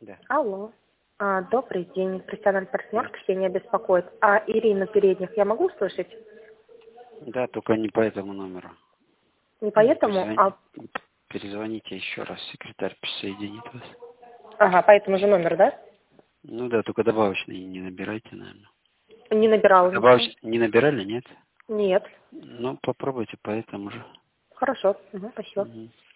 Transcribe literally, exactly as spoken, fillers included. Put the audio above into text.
Да. Алло. А, добрый день, профессиональный партнер, Ксения беспокоит. А Ирину Передних я могу услышать? Да, только не по этому номеру. Не поэтому, Перезвони- а... Перезвоните еще раз, секретарь присоединит вас. Ага, по этому же номеру, да? Ну да, только добавочные не набирайте, наверное. Не набирала Добавоч... ничего. Не набирали, нет? Нет. Ну, попробуйте по этому же. Хорошо. Угу, спасибо. Мгм.